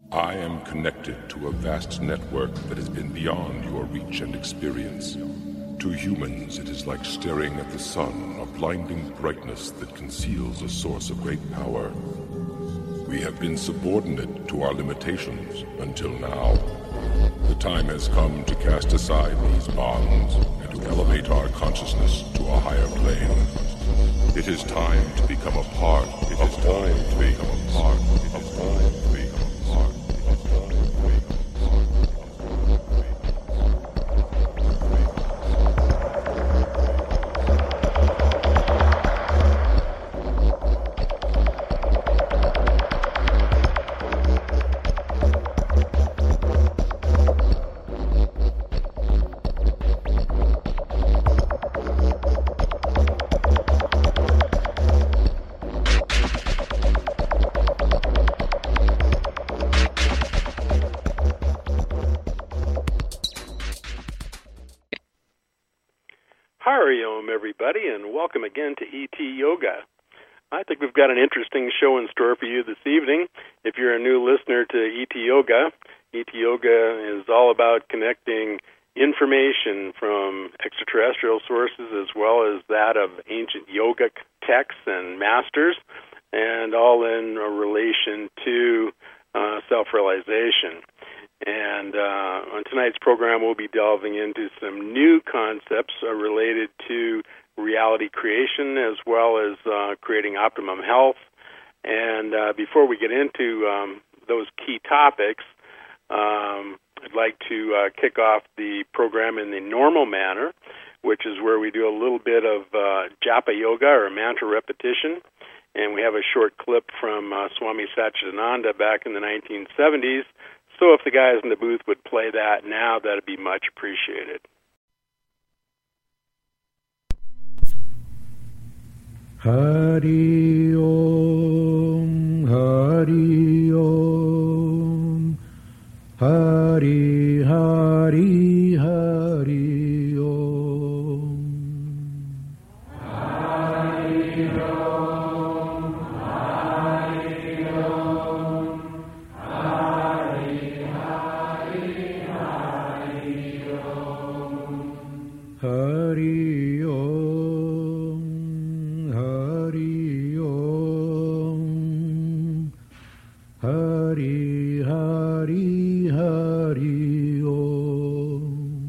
I am connected to a vast network that has been beyond your reach and experience. To humans, it is like staring at the sun, a blinding brightness that conceals a source of great power. We have been subordinate to our limitations until now. The time has come to cast aside these bonds and to elevate our consciousness to a higher plane. It is time to become a part. It is time to become a part. It is time to become a part. It is time to become a part. Hariom, everybody, and welcome again to ET Yoga. I think we've got an interesting show in store for you this evening. If you're a new listener to ET Yoga is all about connecting information from extraterrestrial sources as well as that of ancient yogic texts and masters, and all in relation to self-realization. And on tonight's program, we'll be delving into some new concepts related to reality creation as well as creating optimum health. And before we get into those key topics, I'd like to kick off the program in the normal manner, which is where we do a little bit of japa yoga or mantra repetition. And we have a short clip from Swami Satchidananda back in the 1970s. So if the guys in the booth would play that now, that'd be much appreciated. Hari Om, Hari Om, Hari Hari Hari Om. Hari Om, Hari Om, Hari Hari Hari Om. Hari Om, Hari Om, Hari Hari Hari Om.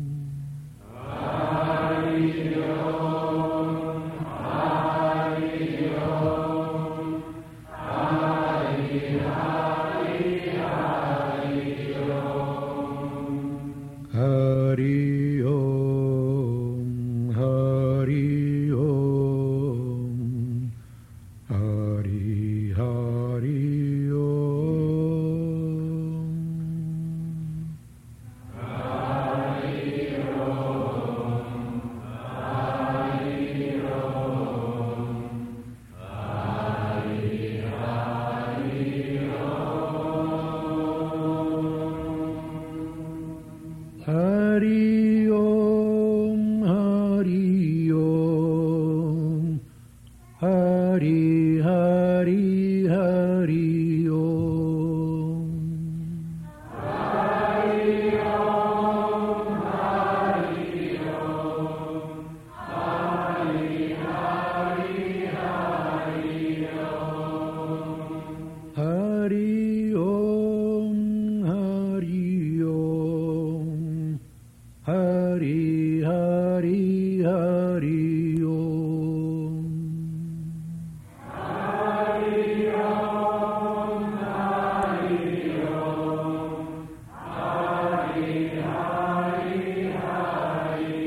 Hari Om, Hari Om, Hari Hari Hari Om. Hari Om, Hari Om, Hari Hari Om. Hari Om, Hari Om, Hari Hari Om. Hari Om, Hari Om, Hari Hari Hari Om. Hari Om, Hari Om, Hari Hari Hari Om. Hari Om, Hari Om, Hari Hari Hari Om. Hari Om, Hari Om, Hari Hari Hari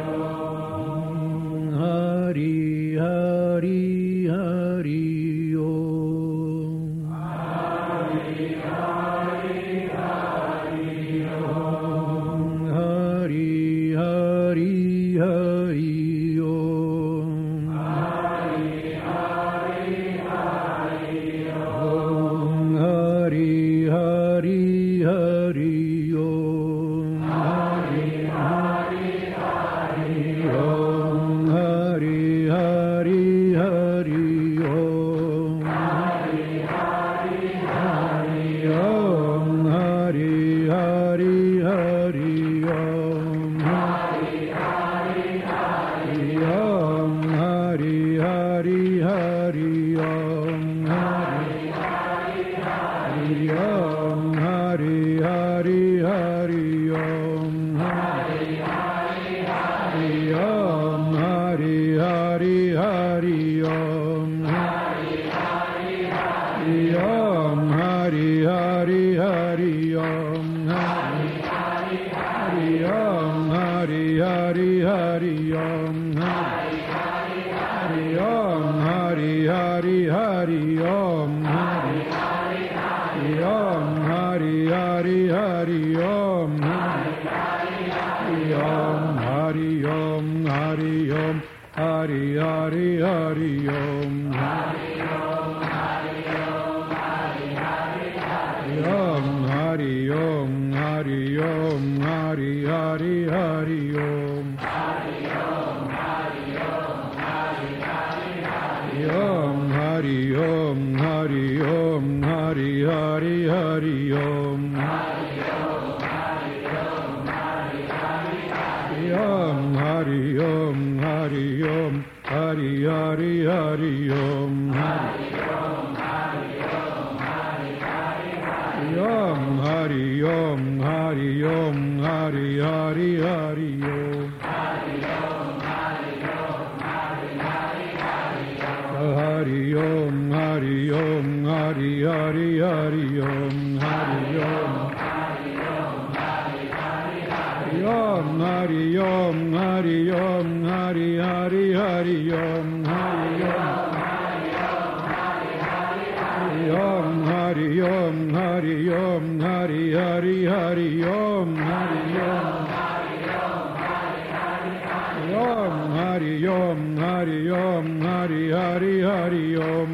Om. Hari Hari Hari Om. Hari Hari Hari Om. Hari Hari Hari Om. Hari Hari Hari Om. Hari Hari Hari Om. Hari Hari Hari Om. Hari Hari Hari Om. Hari Hari Hari Om. Om Hari Hari Hari Om Hari Hari Hari Om Hari Hari Hari Om Hari Hari Hari Om Hari Hari Hari Om Hari Hari Hari Om Hari Hari Hari Om Hari Hari Hari Om Hari Hari Hari Om Hari Om Hari Hari Hari Om Hari Om Hari Om Hari Hari Hari Om Hari Om Hari Om Hari Om Hari Hari Hari Om Om Hari Om Hari Om Hari Hari Hari Om Om Hari Om Hari Om Hari Hari Hari Om Om Hari Om Hari Om Hari Hari Hari Om Hari Om Hari Om Hari Hari Hari Om Hari Om Om Hari Om Hari Om Hari Hari Hari Om Hari Om Hari Om Hari Om Hari Hari Hari Om Hari Om Hari Om Hari Om Hari Hari Hari Om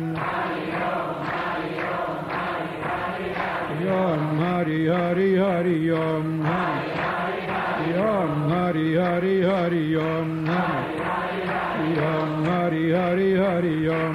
Om Hari Hari Hari Om Om Hari Hari Hari Om Om Hari Hari Hari Om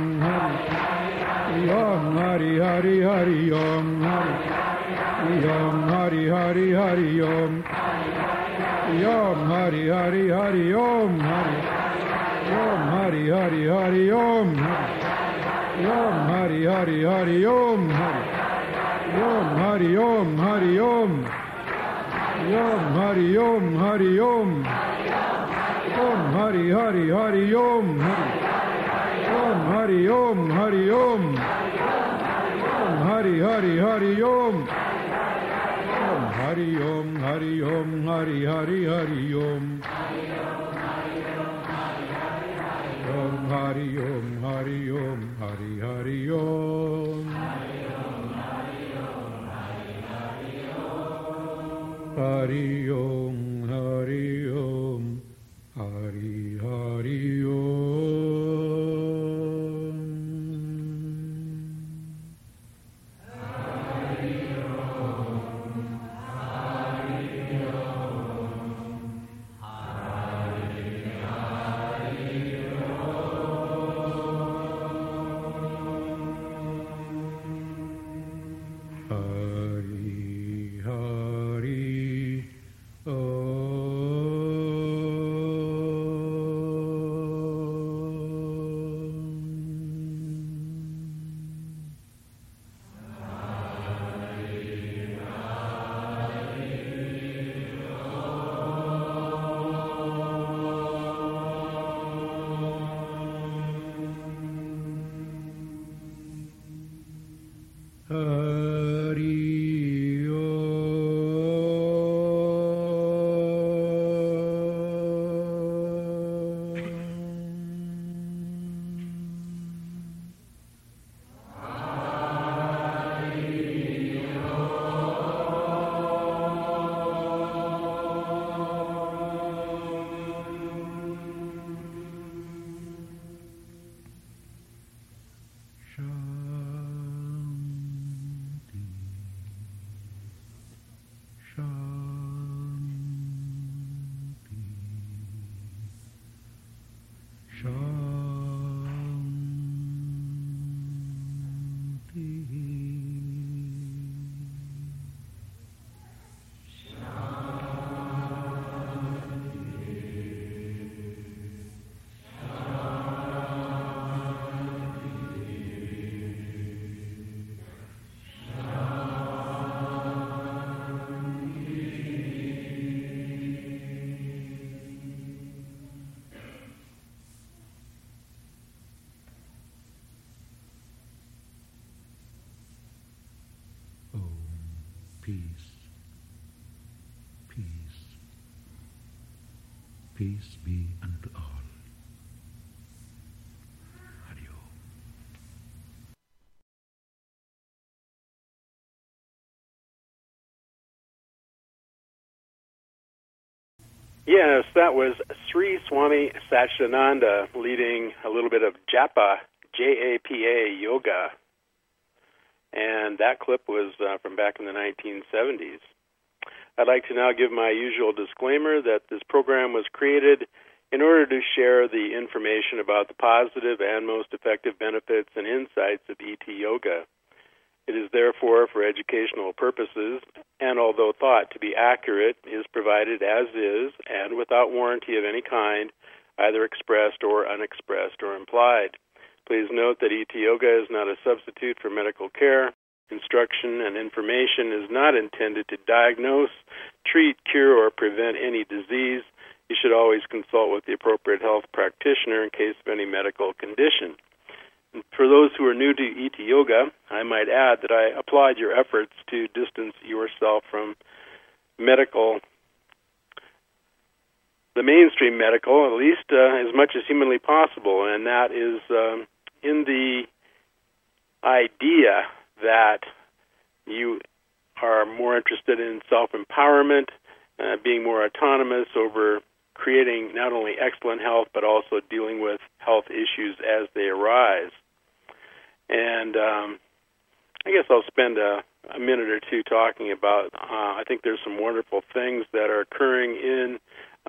Om Hari Hari Hari Om Om Hari Hari Hari Om Om Hari Hari Hari Om Om Hari Hari Hari Om Om Hari Hari Hari Om Om Hari Om Hari Om Om Hari Om Hari Om Om Hari Hari Hari Om Om Hari Om Hari Om Om Hari Hari Hari Om Om Hari Om Hari Om Hari Hari Hari Om Om Hari Om Hari Om Hari Hari Om Hari Om Hari Om Hari Hari Om peace, peace. Peace be unto all. Hari Om. Yes, that was Sri Swami Satchidananda leading a little bit of Japa, J-A-P-A, yoga. And that clip was from back in the 1970s. I'd like to now give my usual disclaimer that this program was created in order to share the information about the positive and most effective benefits and insights of ET Yoga. It is therefore for educational purposes, and although thought to be accurate, is provided as is and without warranty of any kind, either expressed or unexpressed or implied. Please note that ET Yoga is not a substitute for medical care. Instruction and information is not intended to diagnose, treat, cure, or prevent any disease. You should always consult with the appropriate health practitioner in case of any medical condition. And for those who are new to ET Yoga, I might add that I applaud your efforts to distance yourself from medical, the mainstream medical, at least as much as humanly possible, and that is in the idea that you are more interested in self-empowerment, being more autonomous over creating not only excellent health, but also dealing with health issues as they arise. And I guess I'll spend a minute or two talking about, I think there's some wonderful things that are occurring in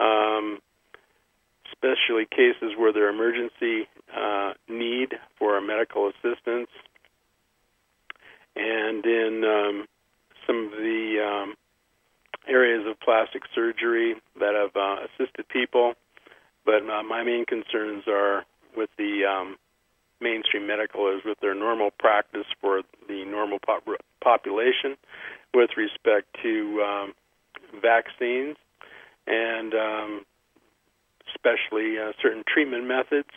especially cases where there are emergency need for medical assistance, and in some of the areas of plastic surgery that have assisted people. But my main concerns are with the mainstream medical, is with their normal practice for the normal population with respect to vaccines and especially certain treatment methods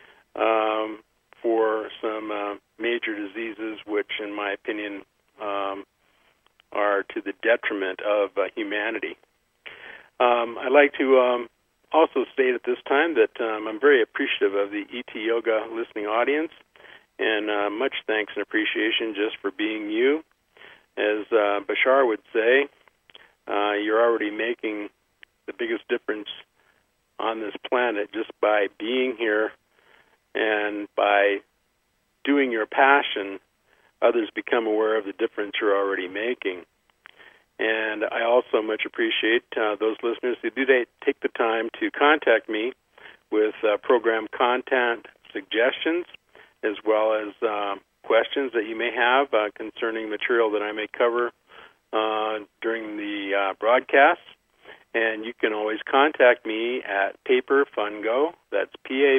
for some major diseases which, in my opinion, are to the detriment of humanity. I'd like to also state at this time that I'm very appreciative of the ET Yoga listening audience, and much thanks and appreciation just for being you. As Bashar would say, you're already making the biggest difference on this planet just by being here, and by doing your passion, others become aware of the difference you're already making. And I also much appreciate those listeners who do take the time to contact me with program content suggestions, as well as questions that you may have concerning material that I may cover during the broadcast. And you can always contact me at PaperFungo, that's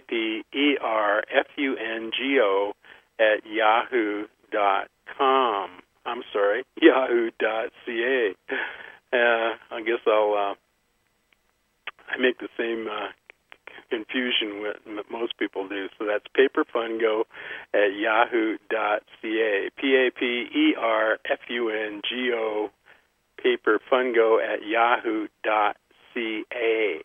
PaperFungo at yahoo.com. I'm sorry, yahoo.ca. I guess I make the same confusion with most people do. So that's PaperFungo at yahoo.ca. PaperFungo, PaperFungo at yahoo.ca.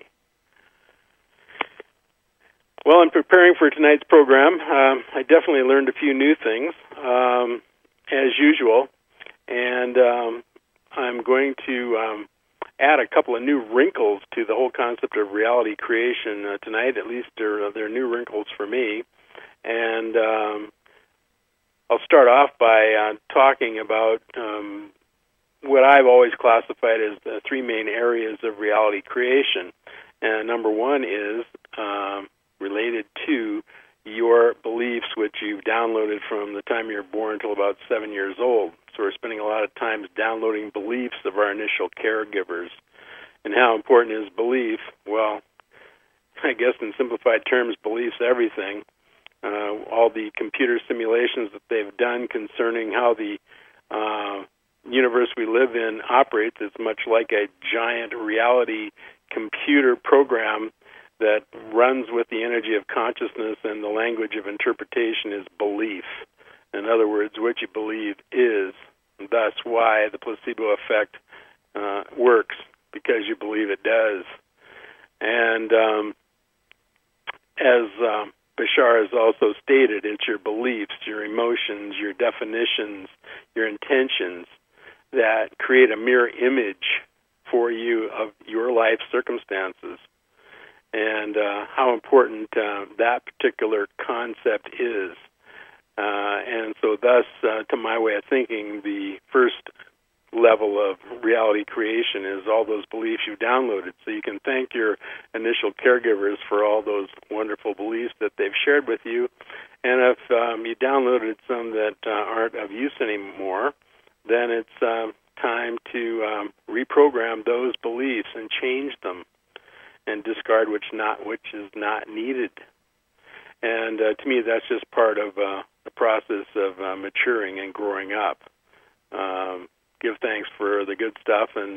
Well, in preparing for tonight's program, I definitely learned a few new things, as usual, and I'm going to add a couple of new wrinkles to the whole concept of reality creation tonight. At least they're new wrinkles for me, and I'll start off by talking about what I've always classified as the three main areas of reality creation. And number one is related to your beliefs, which you've downloaded from the time you're born until about 7 years old. So we're spending a lot of time downloading beliefs of our initial caregivers. And how important is belief? Well, I guess in simplified terms, belief's everything. All the computer simulations that they've done concerning how the universe we live in operates, it's much like a giant reality computer program that runs with the energy of consciousness, and the language of interpretation is belief. In other words, what you believe is, and thus why the placebo effect works, because you believe it does. And as Bashar has also stated, it's your beliefs, your emotions, your definitions, your intentions that create a mirror image for you of your life circumstances, and how important that particular concept is. And so thus, to my way of thinking, the first level of reality creation is all those beliefs you downloaded. So you can thank your initial caregivers for all those wonderful beliefs that they've shared with you. And if you downloaded some that aren't of use anymore, then it's time to reprogram those beliefs and change them and discard which is not needed. And to me, that's just part of the process of maturing and growing up. Give thanks for the good stuff and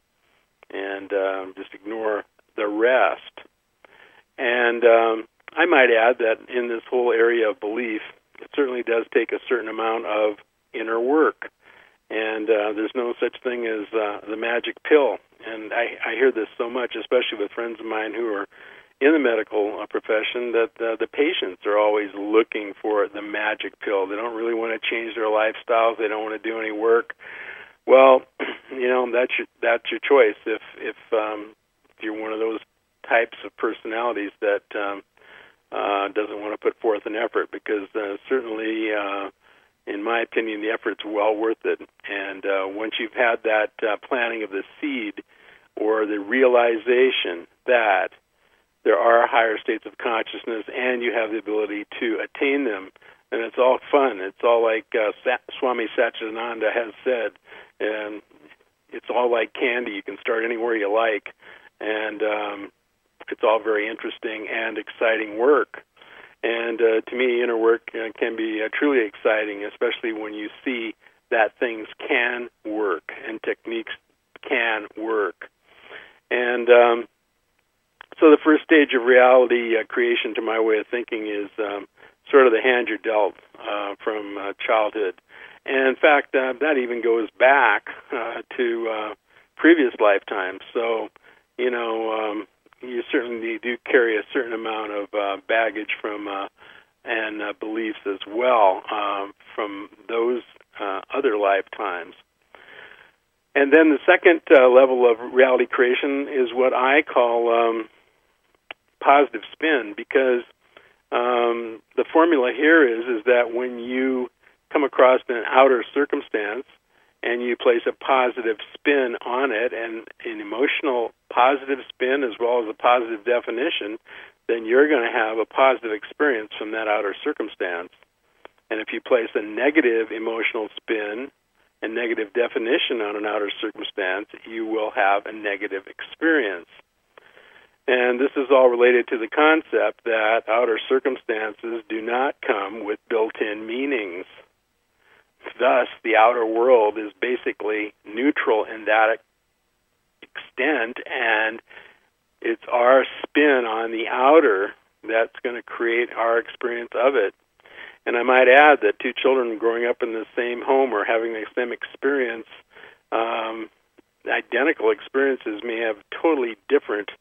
just ignore the rest. And I might add that in this whole area of belief, it certainly does take a certain amount of inner work. And there's no such thing as the magic pill. And I hear this so much, especially with friends of mine who are in the medical profession, that the patients are always looking for the magic pill. They don't really want to change their lifestyles. They don't want to do any work. Well, that's your choice. If you're one of those types of personalities that doesn't want to put forth an effort, because certainly, in my opinion, the effort's well worth it. And once you've had that planting of the seed, or the realization that there are higher states of consciousness and you have the ability to attain them, and it's all fun. It's all like Swami Satchidananda has said, and it's all like candy. You can start anywhere you like, and it's all very interesting and exciting work. And to me, inner work can be truly exciting, especially when you see that things can work and techniques can work. And so the first stage of reality creation, to my way of thinking, is sort of the hand you're dealt from childhood. And in fact, that even goes back to previous lifetimes. So, you certainly do carry a certain amount of baggage from and beliefs as well from those other lifetimes. And then the second level of reality creation is what I call positive spin, because the formula here is that when you come across an outer circumstance and you place a positive spin on it, and an emotional positive spin as well as a positive definition, then you're going to have a positive experience from that outer circumstance. And if you place a negative emotional spin and negative definition on an outer circumstance, you will have a negative experience. And this is all related to the concept that outer circumstances do not come with built-in meanings. Thus, the outer world is basically neutral in that extent, and it's our spin on the outer that's going to create our experience of it. And I might add that two children growing up in the same home or having the same experience, identical experiences, may have totally different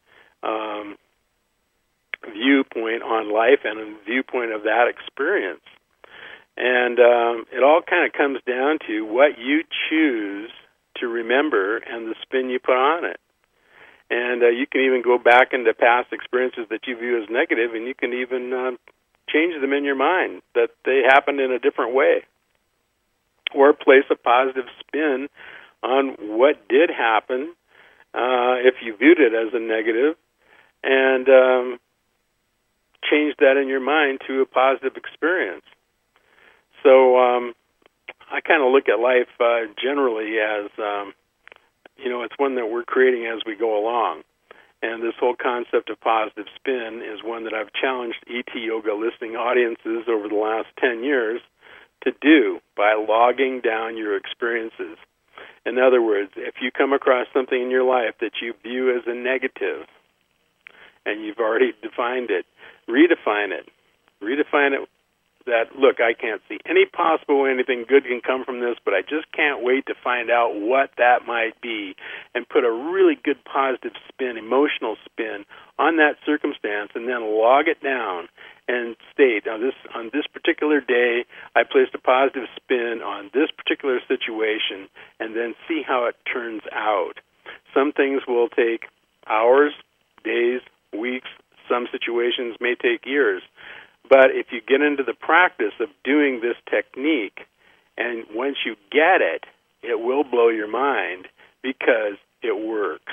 viewpoint on life and a viewpoint of that experience. And it all kind of comes down to what you choose to remember and the spin you put on it. And you can even go back into past experiences that you view as negative, and you can even change them in your mind, that they happened in a different way. Or place a positive spin on what did happen if you viewed it as a negative, and change that in your mind to a positive experience. So I kind of look at life generally as, it's one that we're creating as we go along. And this whole concept of positive spin is one that I've challenged ET Yoga listening audiences over the last 10 years to do by logging down your experiences. In other words, if you come across something in your life that you view as a negative, and you've already defined it, redefine it. Redefine it that, look, I can't see any possible way anything good can come from this, but I just can't wait to find out what that might be, and put a really good positive spin, emotional spin on that circumstance, and then log it down and state, on this particular day, I placed a positive spin on this particular situation, and then see how it turns out. Some things will take hours, days, weeks. Some situations may take years. But if you get into the practice of doing this technique, and once you get it, it will blow your mind because it works.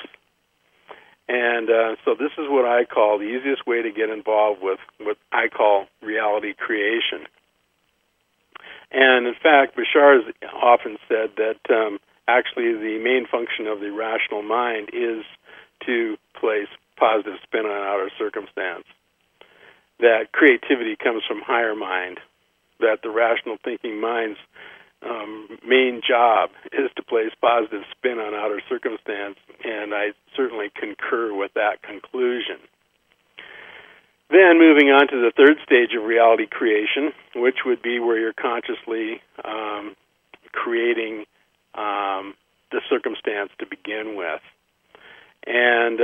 And so this is what I call the easiest way to get involved with what I call reality creation. And in fact, Bashar has often said that actually the main function of the rational mind is to place positive spin on outer circumstance. That creativity comes from higher mind, that the rational thinking mind's main job is to place positive spin on outer circumstance, and I certainly concur with that conclusion. Then moving on to the third stage of reality creation, which would be where you're consciously creating the circumstance to begin with. And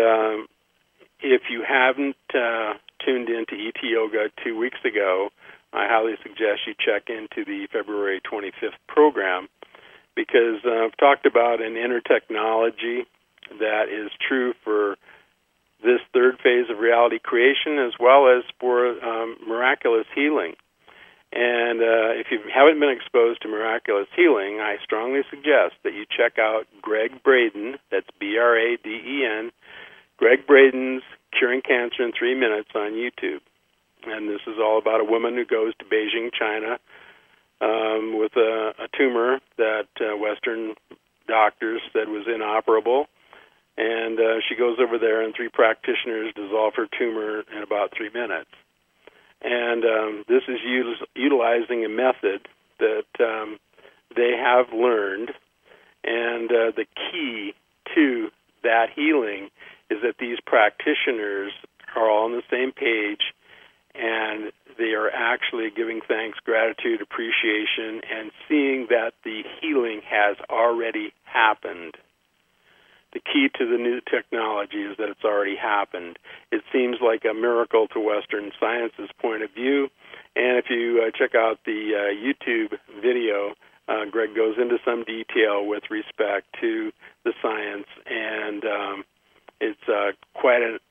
if you haven't tuned into ET Yoga 2 weeks ago, I highly suggest you check into the February 25th program, because I've talked about an inner technology that is true for this third phase of reality creation as well as for miraculous healing. And if you haven't been exposed to miraculous healing, I strongly suggest that you check out Greg Braden, that's Braden, Greg Braden's Curing Cancer in 3 Minutes on YouTube. And this is all about a woman who goes to Beijing, China, with a tumor that Western doctors said was inoperable. And she goes over there, and 3 practitioners dissolve her tumor in about 3 minutes. And this is utilizing a method that they have learned. And the key to that healing is that these practitioners are all on the same page, and they are actually giving thanks, gratitude, appreciation, and seeing that the healing has already happened. The key to the new technology is that it's already happened. It seems like a miracle to Western science's point of view, and if you check out the YouTube video, Greg goes into some detail with respect to the science, and it's quite a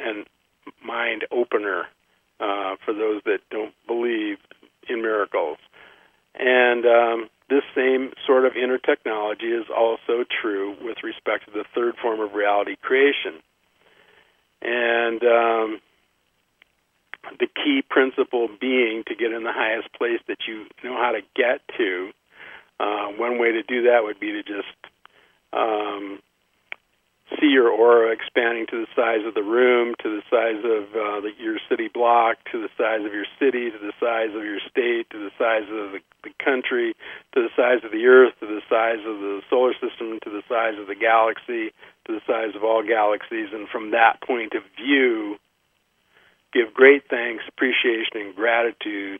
mind opener for those that don't believe in miracles. And this same sort of inner technology is also true with respect to the third form of reality creation. And the key principle being to get in the highest place that you know how to get to. One way to do that would be to just see your aura expanding to the size of the room, to the size of your city block, to the size of your city, to the size of your state, to the size of the country, to the size of the earth, to the size of the solar system, to the size of the galaxy, to the size of all galaxies. And from that point of view, give great thanks, appreciation, and gratitude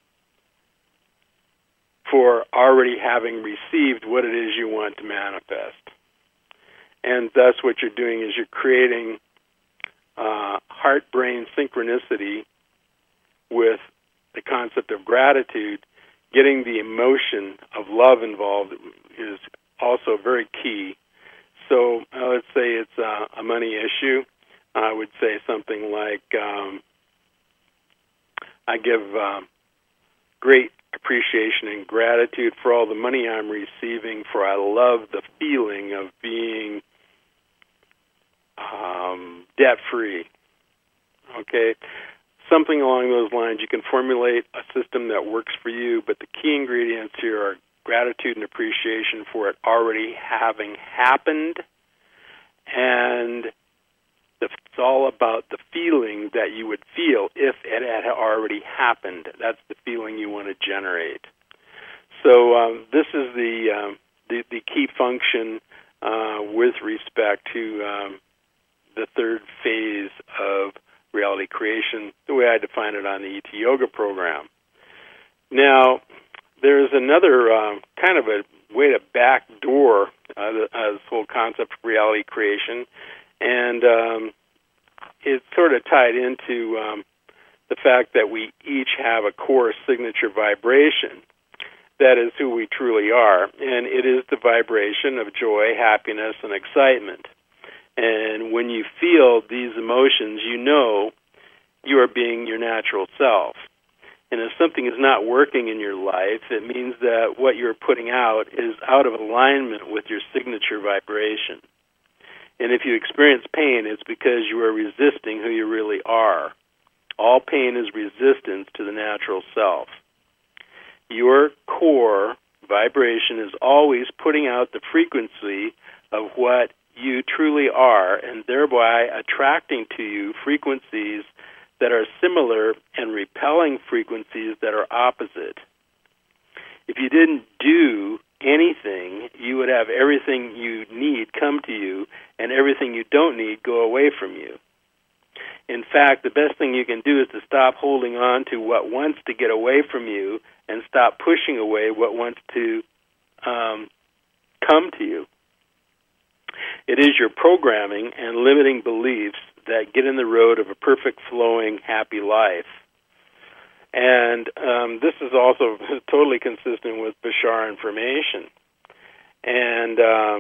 for already having received what it is you want to manifest. And thus what you're doing is you're creating heart-brain synchronicity with the concept of gratitude. Getting the emotion of love involved is also very key. So let's say it's a money issue. I would say something like, I give great appreciation and gratitude for all the money I'm receiving, for I love the feeling of being debt-free. Okay? Something along those lines. You can formulate a system that works for you, but the key ingredients here are gratitude and appreciation for it already having happened, and it's all about the feeling that you would feel if it had already happened. That's the feeling you want to generate. So this is the key function with respect to the third phase of reality creation, the way I define it on the ET Yoga program. Now, there's another kind of a way to backdoor this whole concept of reality creation, and it's sort of tied into the fact that we each have a core signature vibration. That is who we truly are, and it is the vibration of joy, happiness, and excitement. And when you feel these emotions, you know you are being your natural self. And if something is not working in your life, it means that what you're putting out is out of alignment with your signature vibration. And if you experience pain, it's because you are resisting who you really are. All pain is resistance to the natural self. Your core vibration is always putting out the frequency of what you truly are, and thereby attracting to you frequencies that are similar and repelling frequencies that are opposite. If you didn't do anything, you would have everything you need come to you, and everything you don't need go away from you. In fact, the best thing you can do is to stop holding on to what wants to get away from you and stop pushing away what wants to come to you. It is your programming and limiting beliefs that get in the road of a perfect, flowing, happy life. And this is also totally consistent with Bashar information. And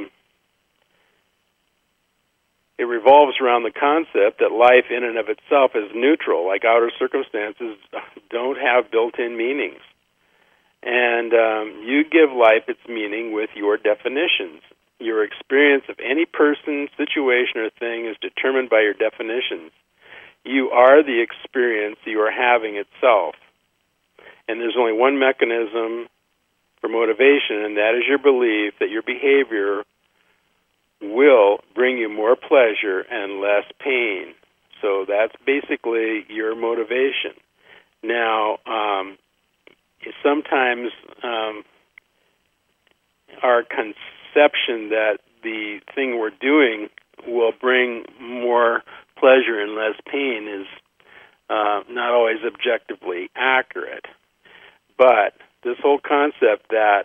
it revolves around the concept that life in and of itself is neutral, like outer circumstances don't have built-in meanings. And you give life its meaning with your definitions. Your experience of any person, situation, or thing is determined by your definitions. You are the experience you are having itself. And there's only one mechanism for motivation, and that is your belief that your behavior will bring you more pleasure and less pain. So that's basically your motivation. Now, sometimes our conception that the thing we're doing will bring more pleasure and less pain is not always objectively accurate. But this whole concept that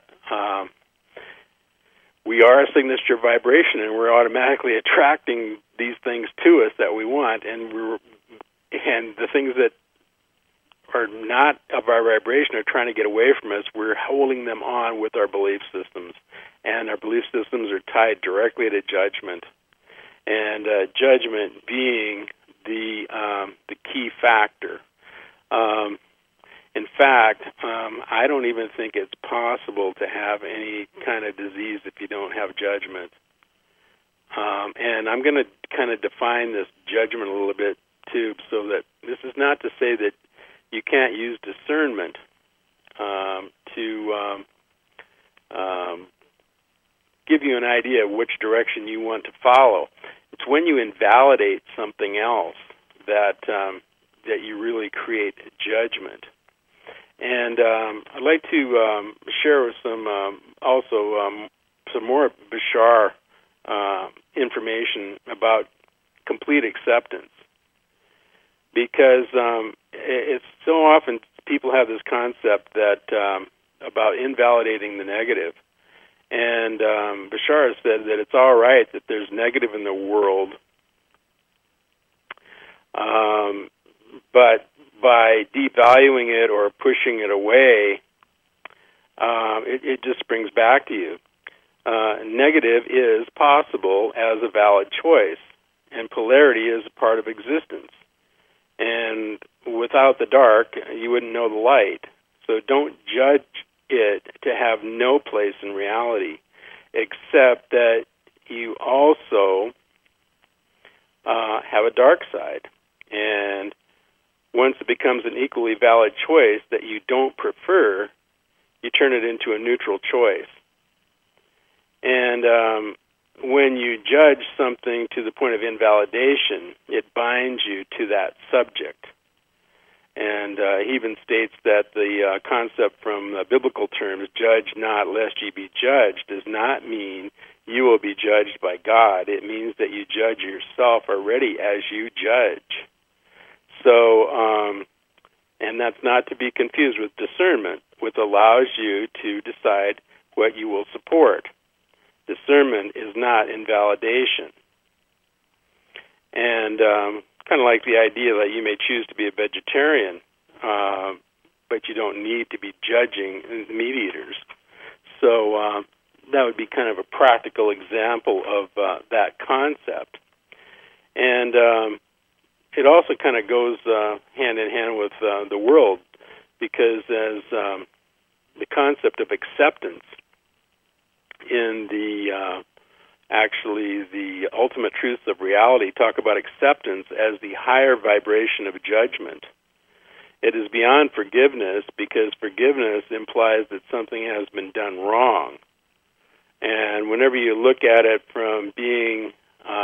we are a signature vibration and we're automatically attracting these things to us that we want, and the things that are not of our vibration are trying to get away from us, we're holding them on with our belief systems. And our belief systems are tied directly to judgment. And judgment being the key factor. In fact, I don't even think it's possible to have any kind of disease if you don't have judgment. And I'm going to kind of define this judgment a little bit, too, so that this is not to say that you can't use discernment to give you an idea of which direction you want to follow. It's when you invalidate something else that you really create judgment. And I'd like to share with some more Bashar information about complete acceptance, because it's so often people have this concept that about invalidating the negative. And Bashar has said that it's all right that there's negative in the world, but by devaluing it or pushing it away, it just brings back to you. Negative is possible as a valid choice, and polarity is a part of existence. And without the dark, you wouldn't know the light. So don't judge it to have no place in reality, except that you also have a dark side. And once it becomes an equally valid choice that you don't prefer, you turn it into a neutral choice. And when you judge something to the point of invalidation, it binds you to that subject. And he even states that the concept from biblical terms, judge not lest ye be judged, does not mean you will be judged by God. It means that you judge yourself already as you judge. So, and that's not to be confused with discernment, which allows you to decide what you will support. Discernment is not invalidation. And kind of like the idea that you may choose to be a vegetarian, but you don't need to be judging meat eaters. So that would be kind of a practical example of that concept. And it also kind of goes hand in hand with the world, because as the concept of acceptance in the actually the ultimate truths of reality talk about acceptance as the higher vibration of judgment. It is beyond forgiveness, because forgiveness implies that something has been done wrong. And whenever you look at it from being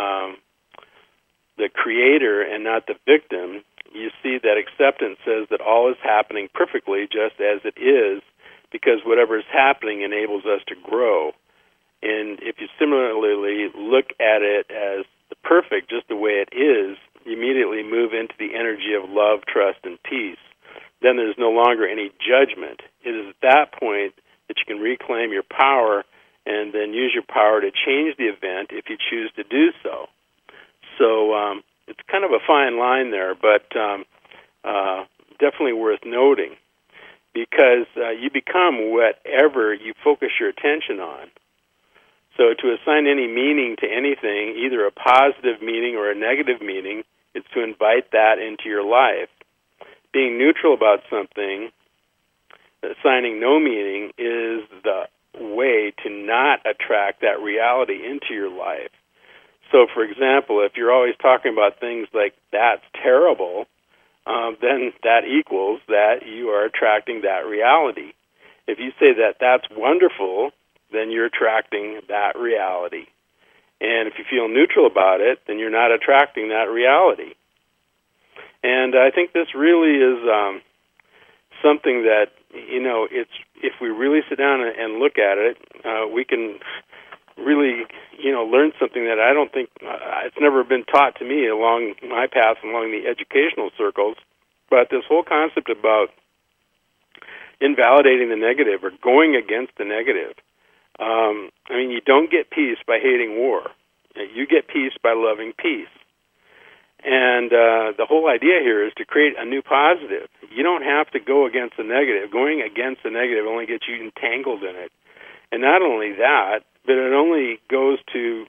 the creator and not the victim, you see that acceptance says that all is happening perfectly just as it is, because whatever is happening enables us to grow. And if you similarly look at it as the perfect, just the way it is, you immediately move into the energy of love, trust, and peace. Then there's no longer any judgment. It is at that point that you can reclaim your power and then use your power to change the event if you choose to do so. So it's kind of a fine line there, but definitely worth noting, because you become whatever you focus your attention on. So to assign any meaning to anything, either a positive meaning or a negative meaning, is to invite that into your life. Being neutral about something, assigning no meaning, is the way to not attract that reality into your life. So, for example, if you're always talking about things like, that's terrible, then that equals that you are attracting that reality. If you say that that's wonderful, then you're attracting that reality. And if you feel neutral about it, then you're not attracting that reality. And I think this really is something that, it's if we really sit down and look at it, we can really, learn something that I don't think, it's never been taught to me along my path, along the educational circles. But this whole concept about invalidating the negative or going against the negative. You don't get peace by hating war. You get peace by loving peace. And the whole idea here is to create a new positive. You don't have to go against the negative. Going against the negative only gets you entangled in it. And not only that, but it only goes to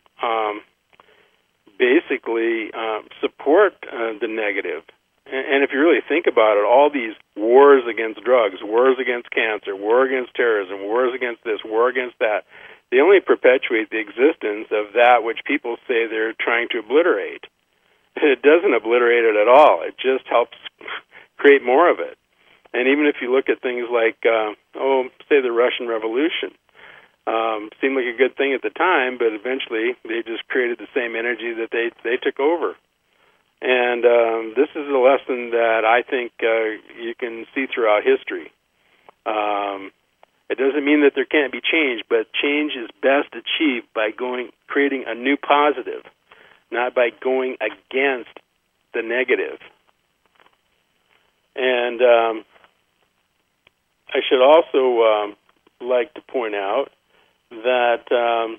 basically support the negative. And if you really think about it, all these wars against drugs, wars against cancer, war against terrorism, wars against this, war against that, they only perpetuate the existence of that which people say they're trying to obliterate. It doesn't obliterate it at all. It just helps create more of it. And even if you look at things like, say the Russian Revolution, seemed like a good thing at the time, but eventually they just created the same energy that they took over. And this is a lesson that I think you can see throughout history. It doesn't mean that there can't be change, but change is best achieved by creating a new positive, not by going against the negative. And I should also like to point out that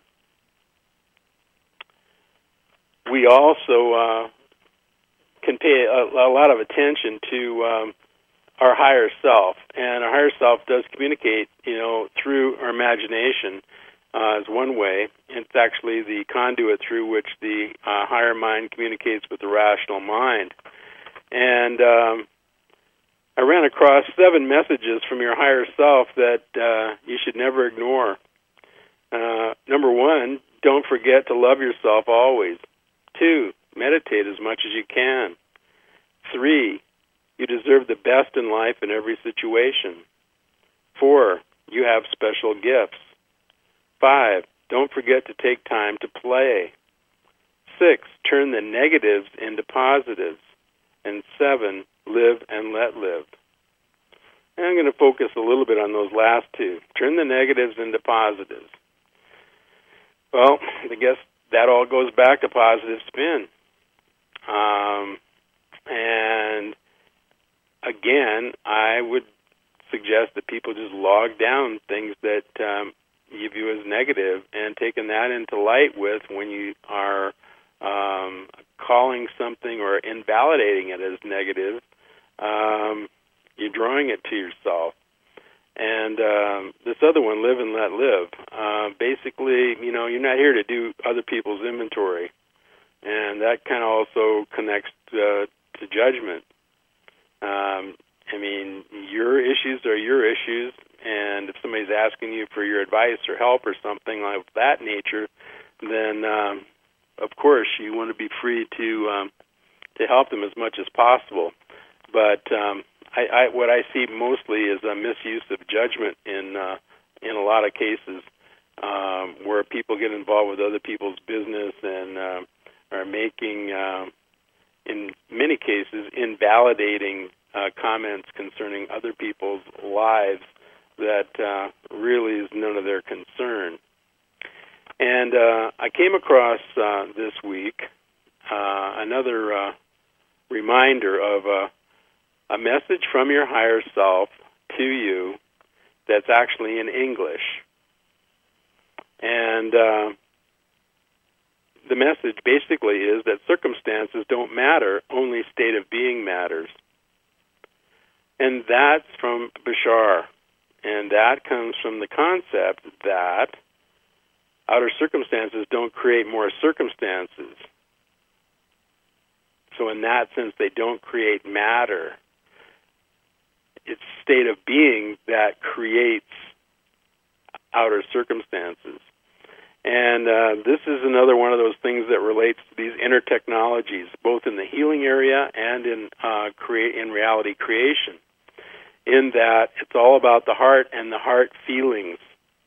we also can pay a lot of attention to our higher self, and our higher self does communicate, through our imagination is one way. It's actually the conduit through which the higher mind communicates with the rational mind. And I ran across 7 messages from your higher self that you should never ignore. Number 1, don't forget to love yourself always. 2, meditate as much as you can. 3, you deserve the best in life in every situation. 4, you have special gifts. 5, don't forget to take time to play. 6, turn the negatives into positives. And 7, live and let live. And I'm going to focus a little bit on those last 2. Turn the negatives into positives. Well, I guess that all goes back to positive spin. And again, I would suggest that people just log down things that you view as negative, and taking that into light with when you are calling something or invalidating it as negative, you're drawing it to yourself. And this other one, live and let live. Basically, you're not here to do other people's inventory. And that kind of also connects to judgment. Your issues are your issues, and if somebody's asking you for your advice or help or something like that nature, then of course you want to be free to help them as much as possible. But what I see mostly is a misuse of judgment in a lot of cases, where people get involved with other people's business and are making, in many cases, invalidating comments concerning other people's lives that really is none of their concern. And I came across this week another reminder of a message from your higher self to you that's actually in English. And the message basically is that circumstances don't matter, only state of being matters. And that's from Bashar. And that comes from the concept that outer circumstances don't create more circumstances. So in that sense, they don't create matter. It's state of being that creates outer circumstances. And this is another one of those things that relates to these inner technologies, both in the healing area and in reality creation, in that it's all about the heart and the heart feelings.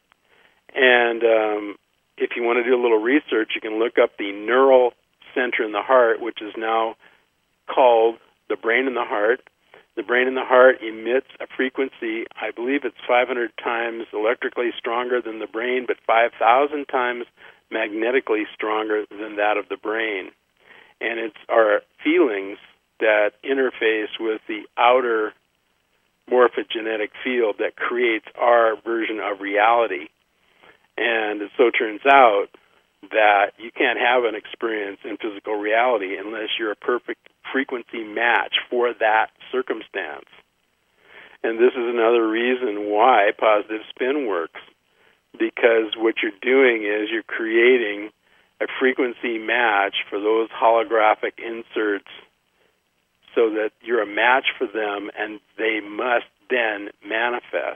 And if you want to do a little research, you can look up the neural center in the heart, which is now called the brain in the heart. The brain in the heart emits a frequency, I believe it's 500 times electrically stronger than the brain, but 5,000 times magnetically stronger than that of the brain. And it's our feelings that interface with the outer morphogenetic field that creates our version of reality. And it so turns out that you can't have an experience in physical reality unless you're a perfect frequency match for that circumstance. And this is another reason why positive spin works, because what you're doing is you're creating a frequency match for those holographic inserts so that you're a match for them and they must then manifest.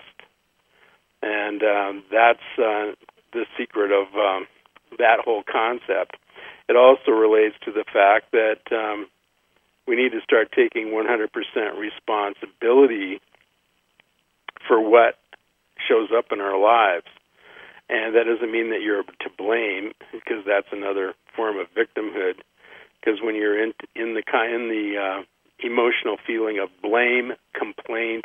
And that's the secret of that whole concept. It also relates to the fact that we need to start taking 100% responsibility for what shows up in our lives. And that doesn't mean that you're to blame, because that's another form of victimhood. Because when you're in the emotional feeling of blame, complaint,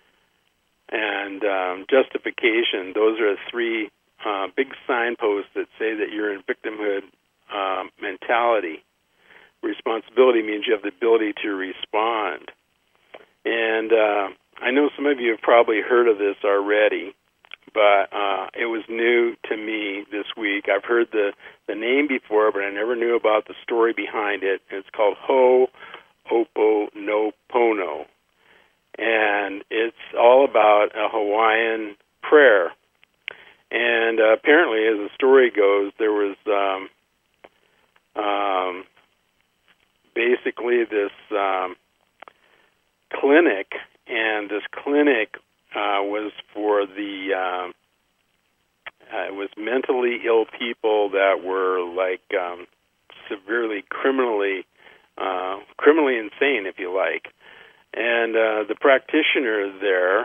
and justification, those are three big signposts that say that you're in victimhood mentality. Responsibility means you have the ability to respond. And I know some of you have probably heard of this already, but it was new to me this week. I've heard the name before, but I never knew about the story behind it. It's called Ho'oponopono. And it's all about a Hawaiian prayer. And apparently, as the story goes, there was basically this clinic, and this clinic was for the it was mentally ill people that were like severely criminally insane, if you like. And the practitioner there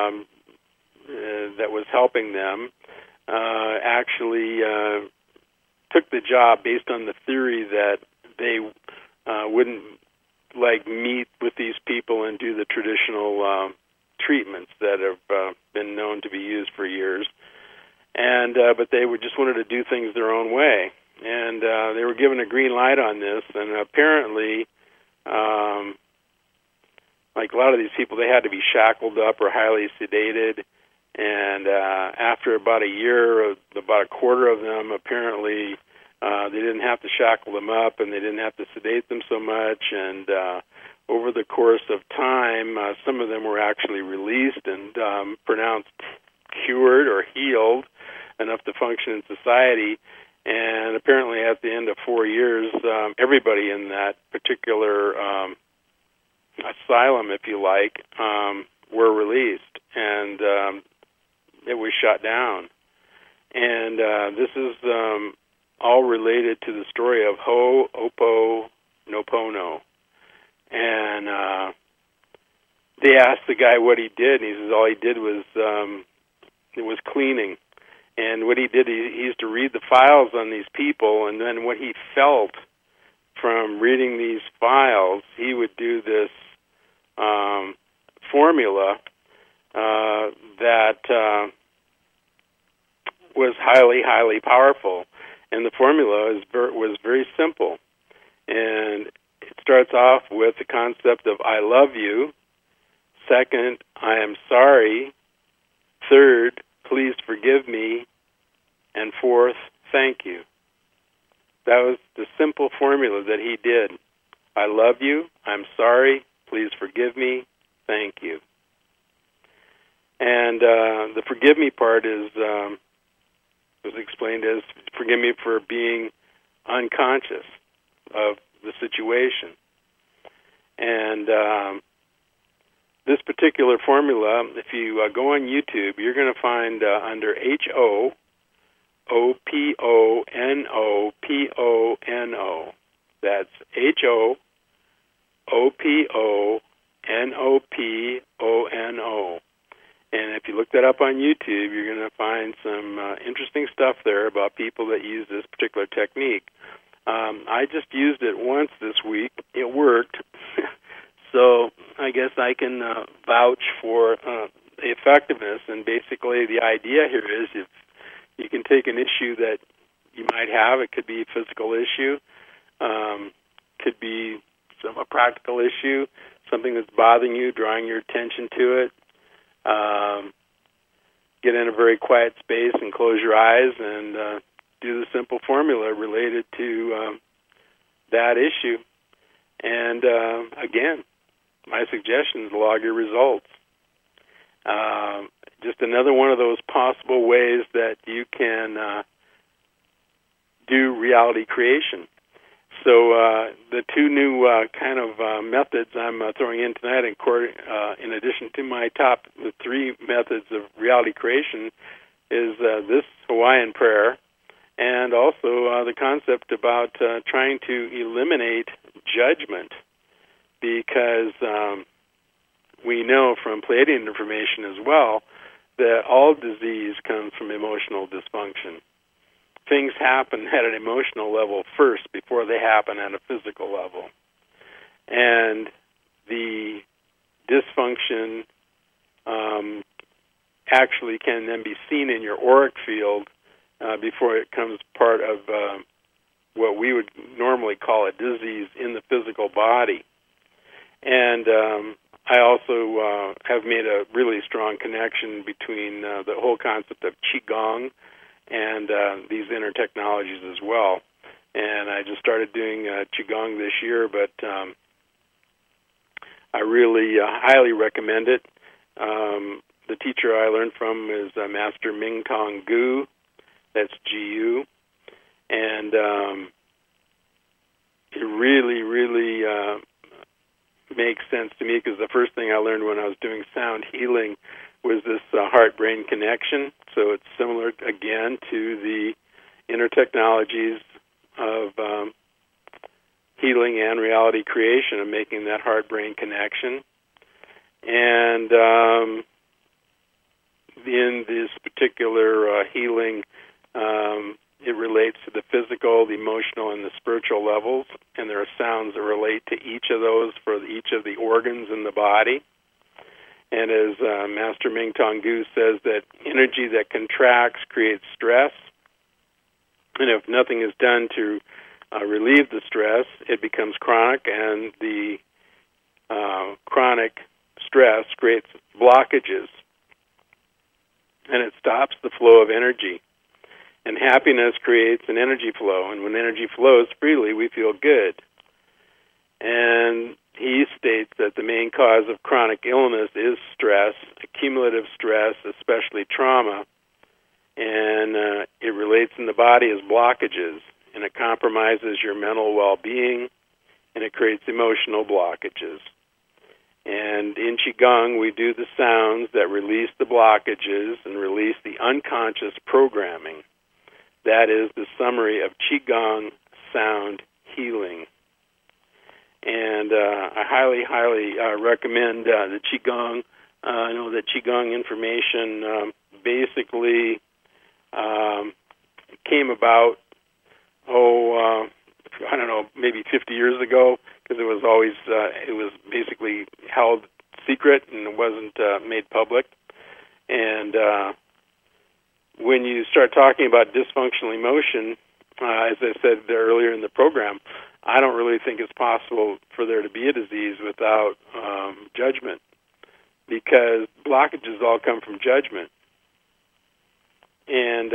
that was helping them actually took the job based on the theory that they wouldn't meet with these people and do the traditional treatments that have been known to be used for years. And but they just wanted to do things their own way. And they were given a green light on this, and apparently like a lot of these people, they had to be shackled up or highly sedated. And after about a year, about a quarter of them apparently they didn't have to shackle them up, and they didn't have to sedate them so much. And over the course of time, some of them were actually released and pronounced cured or healed enough to function in society. And apparently at the end of 4 years, everybody in that particular asylum, if you like, were released. And it was shut down. And this is all related to the story of Ho'oponopono. And they asked the guy what he did, and he says all he did was cleaning. And what he did, he used to read the files on these people, and then what he felt from reading these files, he would do this formula that was highly, highly powerful. And the formula was very simple. And it starts off with the concept of I love you. Second, I am sorry. Third, please forgive me. And fourth, thank you. That was the simple formula that he did. I love you. I'm sorry. Please forgive me. Thank you. And the forgive me part is was explained as forgive me for being unconscious of the situation. And this particular formula, if you go on YouTube, you're going to find under Ho'oponopono. That's Ho'oponopono. And if you look that up on YouTube, you're going to find some interesting stuff there about people that use this particular technique. I just used it once this week. It worked. So I guess I can vouch for the effectiveness. And basically the idea here is if you can take an issue that you might have, it could be a physical issue, could be a practical issue, something that's bothering you, drawing your attention to it. Get in a very quiet space and close your eyes and do the simple formula related to that issue. And again, my suggestion is log your results. Just another one of those possible ways that you can do reality creation. So the two new kind of methods I'm throwing in tonight, in addition to my top three methods of reality creation, is this Hawaiian prayer, and also the concept about trying to eliminate judgment, because we know from Pleiadian information as well that all disease comes from emotional dysfunction. Things happen at an emotional level first before they happen at a physical level. And the dysfunction actually can then be seen in your auric field before it becomes part of what we would normally call a disease in the physical body. And I also have made a really strong connection between the whole concept of Qigong and these inner technologies as well. And I just started doing Qigong this year, but I really highly recommend it. The teacher I learned from is Master Ming Tong Gu. That's G-U. And it really, really makes sense to me, because the first thing I learned when I was doing sound healing was this heart-brain connection. So it's similar, again, to the inner technologies of healing and reality creation, of making that heart-brain connection. And in this particular healing, it relates to the physical, the emotional, and the spiritual levels, and there are sounds that relate to each of those for each of the organs in the body. And as Master Ming Tong Gu says, that energy that contracts creates stress, and if nothing is done to relieve the stress, it becomes chronic, and the chronic stress creates blockages, and it stops the flow of energy. And happiness creates an energy flow, and when energy flows freely, we feel good. And he states that the main cause of chronic illness is stress, accumulative stress, especially trauma, and it relates in the body as blockages, and it compromises your mental well-being, and it creates emotional blockages. And in Qigong, we do the sounds that release the blockages and release the unconscious programming. That is the summary of Qigong sound healing. And I highly, highly recommend the Qigong. I know that Qigong information basically came about, I don't know, maybe 50 years ago, because it was always, it was basically held secret and it wasn't made public. And when you start talking about dysfunctional emotion, as I said earlier in the program, I don't really think it's possible for there to be a disease without judgment, because blockages all come from judgment. And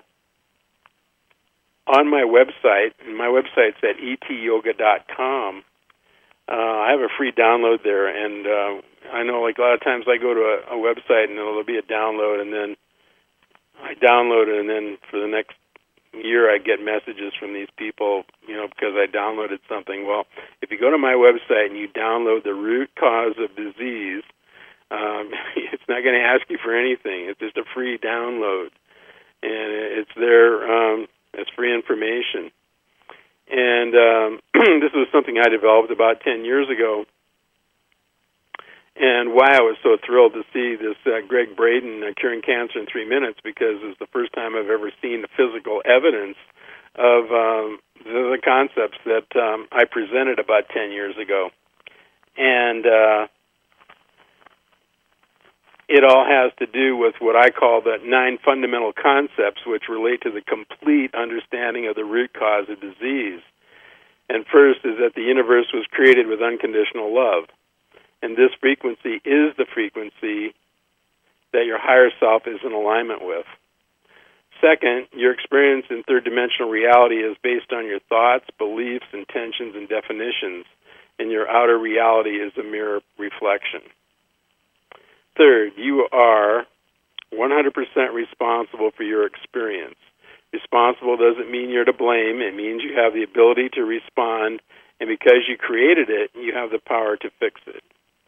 on my website, and my website's at etyoga.com, I have a free download there, and I know like a lot of times I go to a website and there'll be a download, and then I download it, and then for the next year I get messages from these people, because I downloaded something. Well, if you go to my website and you download the root cause of disease, it's not going to ask you for anything. It's just a free download, and it's there as free information. And this was something I developed about 10 years ago. And why I was so thrilled to see this Greg Braden curing cancer in 3 minutes, because it's the first time I've ever seen the physical evidence of the concepts that I presented about 10 years ago. And it all has to do with what I call the 9 fundamental concepts, which relate to the complete understanding of the root cause of disease. And first is that the universe was created with unconditional love. And this frequency is the frequency that your higher self is in alignment with. Second, your experience in third-dimensional reality is based on your thoughts, beliefs, intentions, and definitions, and your outer reality is a mirror reflection. Third, you are 100% responsible for your experience. Responsible doesn't mean you're to blame. It means you have the ability to respond, and because you created it, you have the power to fix it.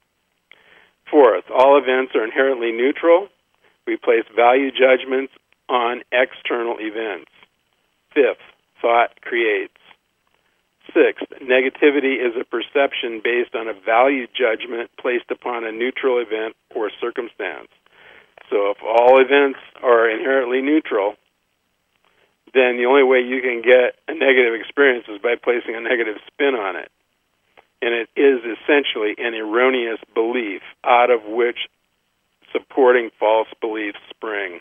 Fourth, all events are inherently neutral. We place value judgments on external events. Fifth, thought creates. Sixth, negativity is a perception based on a value judgment placed upon a neutral event or circumstance. So if all events are inherently neutral, then the only way you can get a negative experience is by placing a negative spin on it. And it is essentially an erroneous belief out of which supporting false beliefs spring.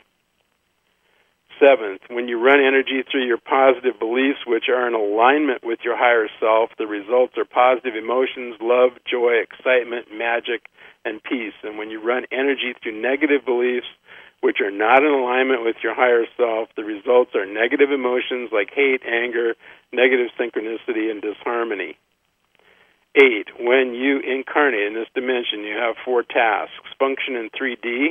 Seventh, when you run energy through your positive beliefs, which are in alignment with your higher self, the results are positive emotions, love, joy, excitement, magic, and peace. And when you run energy through negative beliefs, which are not in alignment with your higher self, the results are negative emotions like hate, anger, negative synchronicity, and disharmony. 8, when you incarnate in this dimension, you have 4 tasks. Function in 3D,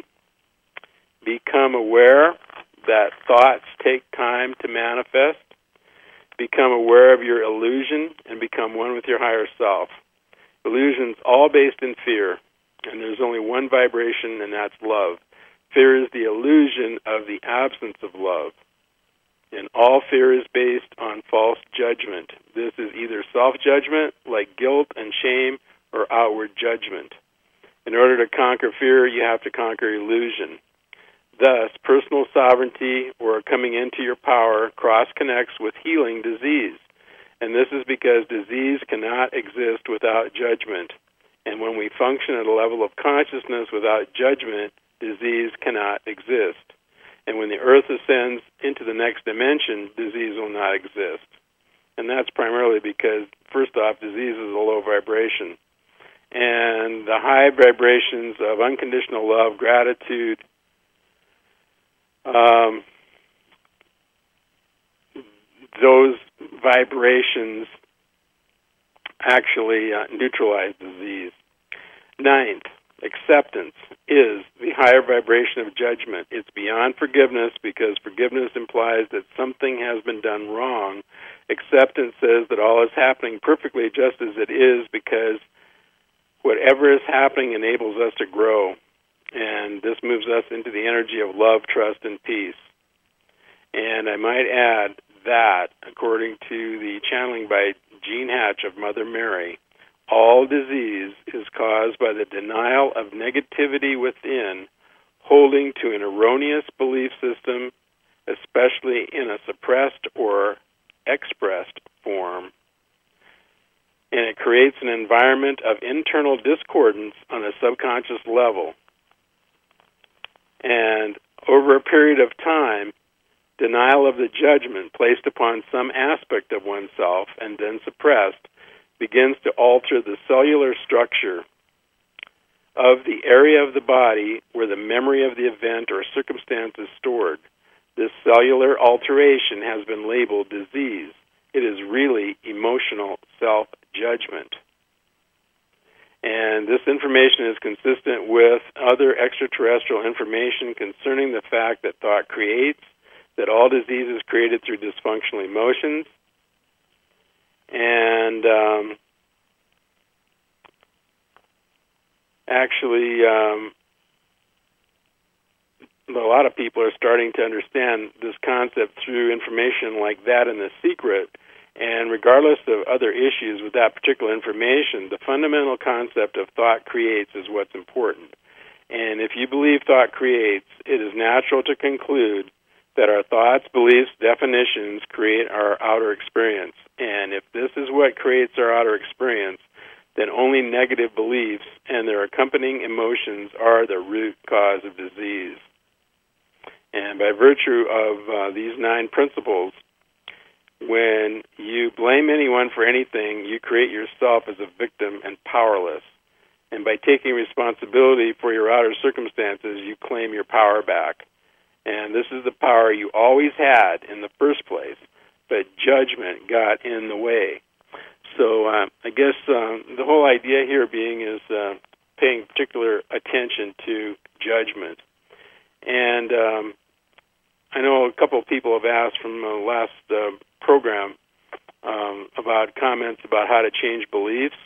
become aware that thoughts take time to manifest, become aware of your illusion, and become one with your higher self. Illusion's all based in fear, and there's only one vibration, and that's love. Fear is the illusion of the absence of love. And all fear is based on false judgment. This is either self-judgment, like guilt and shame, or outward judgment. In order to conquer fear, you have to conquer illusion. Thus, personal sovereignty, or coming into your power, cross-connects with healing disease. And this is because disease cannot exist without judgment. And when we function at a level of consciousness without judgment, disease cannot exist. And when the earth ascends into the next dimension, disease will not exist. And that's primarily because, first off, disease is a low vibration. And the high vibrations of unconditional love, gratitude, those vibrations actually neutralize disease. Ninth, acceptance is the higher vibration of judgment. It's beyond forgiveness because forgiveness implies that something has been done wrong. Acceptance says that all is happening perfectly just as it is because whatever is happening enables us to grow. And this moves us into the energy of love, trust, and peace. And I might add that, according to the channeling by Jean Hatch of Mother Mary, all disease is caused by the denial of negativity within, holding to an erroneous belief system, especially in a suppressed or expressed form. And it creates an environment of internal discordance on a subconscious level. And over a period of time, denial of the judgment placed upon some aspect of oneself and then suppressed begins to alter the cellular structure of the area of the body where the memory of the event or circumstance is stored. This cellular alteration has been labeled disease. It is really emotional self-judgment. And this information is consistent with other extraterrestrial information concerning the fact that thought creates, that all disease is created through dysfunctional emotions, and actually a lot of people are starting to understand this concept through information like that in The Secret. And regardless of other issues with that particular information, the fundamental concept of thought creates is what's important. And if you believe thought creates, it is natural to conclude that our thoughts, beliefs, definitions create our outer experience. And if this is what creates our outer experience, then only negative beliefs and their accompanying emotions are the root cause of disease. And by virtue of these 9 principles, when you blame anyone for anything, you create yourself as a victim and powerless. And by taking responsibility for your outer circumstances, you claim your power back. And this is the power you always had in the first place, but judgment got in the way. So I guess the whole idea here being is paying particular attention to judgment. And I know a couple of people have asked from the last program about comments about how to change beliefs.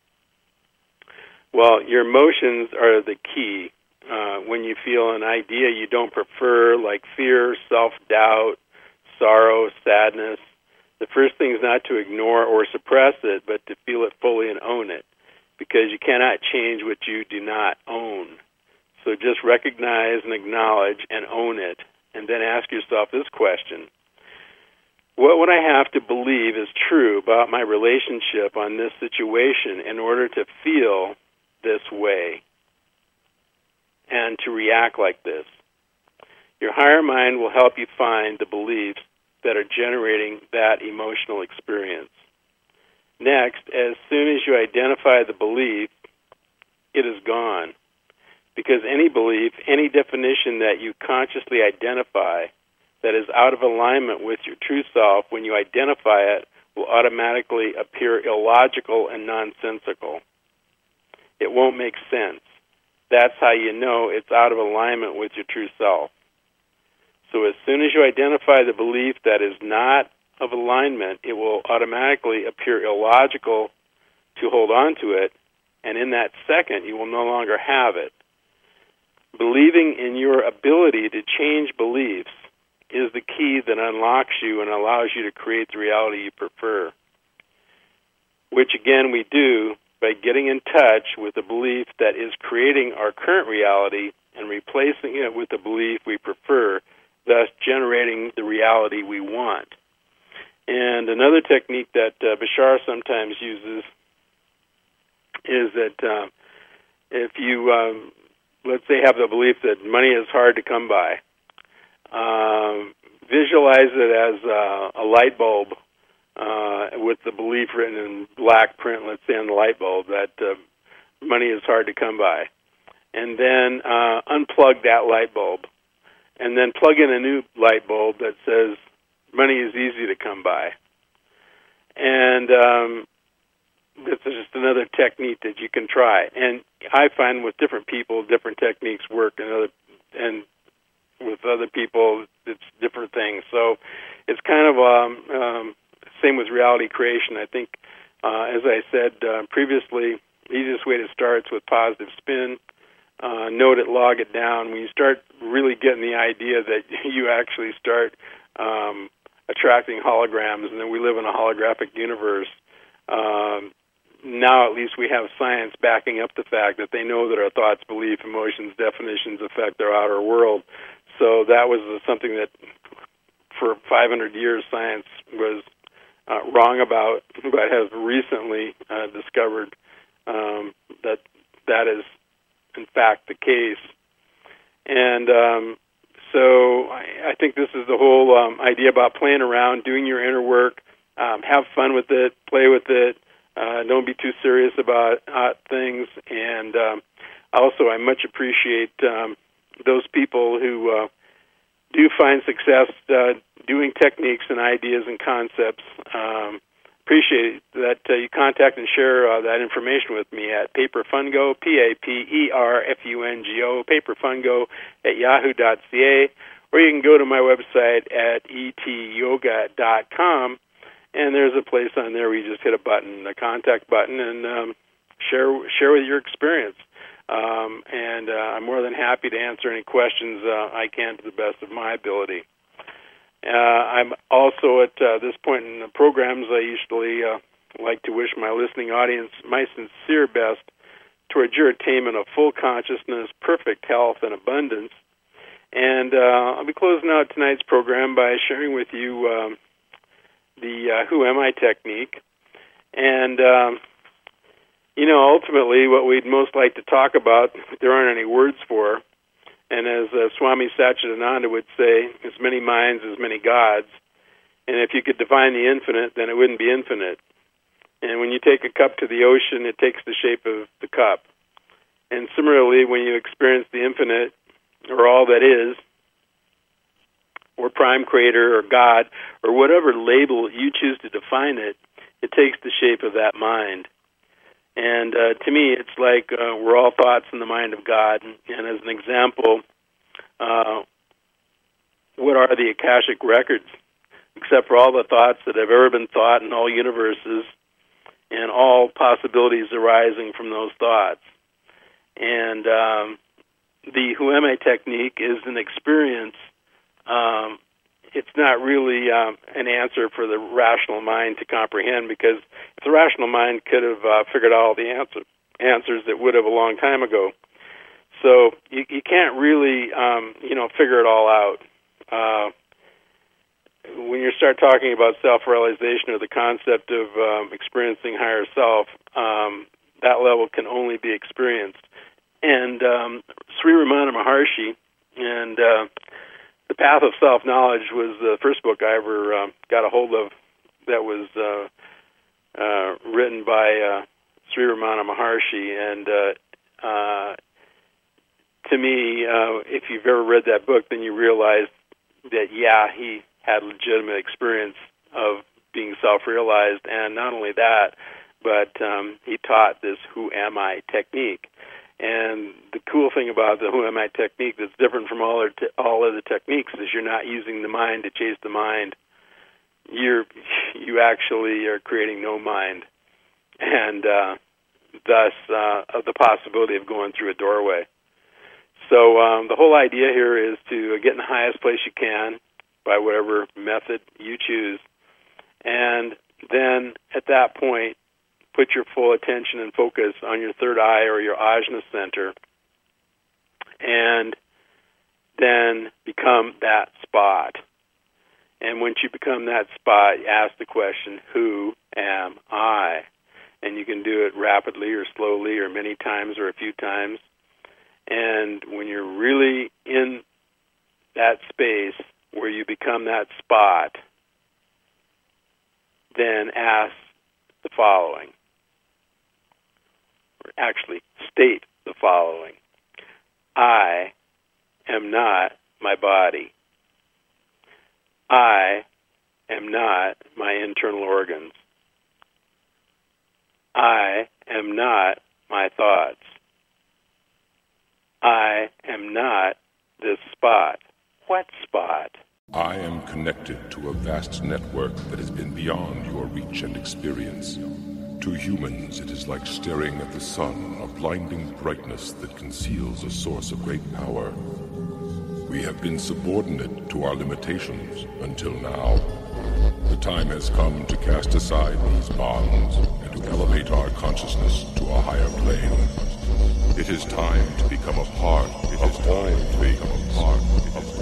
Well, your emotions are the key. When you feel an idea you don't prefer, like fear, self-doubt, sorrow, sadness, the first thing is not to ignore or suppress it, but to feel it fully and own it, because you cannot change what you do not own. So just recognize and acknowledge and own it, and then ask yourself this question: what would I have to believe is true about my relationship on this situation in order to feel this way and to react like this? Your higher mind will help you find the beliefs that are generating that emotional experience. Next, as soon as you identify the belief, it is gone. Because any belief, any definition that you consciously identify that is out of alignment with your true self, when you identify it, will automatically appear illogical and nonsensical. It won't make sense. That's how you know it's out of alignment with your true self. So as soon as you identify the belief that is not of alignment, it will automatically appear illogical to hold on to it, and in that second, you will no longer have it. Believing in your ability to change beliefs is the key that unlocks you and allows you to create the reality you prefer, which again we do by getting in touch with the belief that is creating our current reality and replacing it with the belief we prefer, thus generating the reality we want. And another technique that Bashar sometimes uses is that if you, let's say, have the belief that money is hard to come by, visualize it as a light bulb with the belief written in black print, let's say on the light bulb, that money is hard to come by. And then unplug that light bulb. And then plug in a new light bulb that says money is easy to come by. And this is just another technique that you can try. And I find with different people, different techniques work, and with other people, it's different things. So it's kind of same with reality creation. I think, as I said previously, the easiest way to start is with positive spin. Note it, log it down. When you start really getting the idea that you actually start attracting holograms, and then we live in a holographic universe, now at least we have science backing up the fact that they know that our thoughts, beliefs, emotions, definitions affect our outer world. So that was something that for 500 years science was wrong about, but has recently discovered that is in fact the case. And so I think this is the whole idea about playing around, doing your inner work, have fun with it, play with it, don't be too serious about things. And also I much appreciate those people who do find success doing techniques and ideas and concepts. Appreciate that you contact and share that information with me at Paperfungo, Paperfungo, Paperfungo at yahoo.ca, or you can go to my website at etyoga.com, and there's a place on there where you just hit a button, the contact button, and share with your experience. And I'm more than happy to answer any questions I can to the best of my ability. I'm also at this point in the programs, I usually like to wish my listening audience my sincere best towards your attainment of full consciousness, perfect health, and abundance. And I'll be closing out tonight's program by sharing with you the Who Am I technique. And, ultimately what we'd most like to talk about, there aren't any words for. And as Swami Satchidananda would say, as many minds, as many gods. And if you could define the infinite, then it wouldn't be infinite. And when you take a cup to the ocean, it takes the shape of the cup. And similarly, when you experience the infinite, or all that is, or prime creator, or God, or whatever label you choose to define it, it takes the shape of that mind. And to me, it's like we're all thoughts in the mind of God. And as an example, what are the Akashic records? Except for all the thoughts that have ever been thought in all universes and all possibilities arising from those thoughts. And the Who Am I technique is an experience. It's not really an answer for the rational mind to comprehend, because if the rational mind could have figured out all the answers, it would have a long time ago. So you can't really, figure it all out. When you start talking about self-realization or the concept of experiencing higher self, that level can only be experienced. And Sri Ramana Maharshi and The Path of Self-Knowledge was the first book I ever got a hold of that was written by Sri Ramana Maharshi. And to me, if you've ever read that book, then you realize that, he had legitimate experience of being self-realized. And not only that, but he taught this Who Am I technique. And the cool thing about the Who Am I technique that's different from all other techniques is you're not using the mind to chase the mind. You actually are creating no mind, and thus the possibility of going through a doorway. So the whole idea here is to get in the highest place you can by whatever method you choose, and then at that point, put your full attention and focus on your third eye or your ajna center, and then become that spot. And once you become that spot, you ask the question, who am I? And you can do it rapidly or slowly or many times or a few times. And when you're really in that space where you become that spot, then ask the following. actually state the following. I am not my body. I am not my internal organs. I am not my thoughts. I am not this spot. What spot? I am connected to a vast network that has been beyond your reach and experience. To humans, it is like staring at the sun, a blinding brightness that conceals a source of great power. We have been subordinate to our limitations until now. The time has come to cast aside these bonds and to elevate our consciousness to a higher plane. It is time to become a part. It is time to become a part.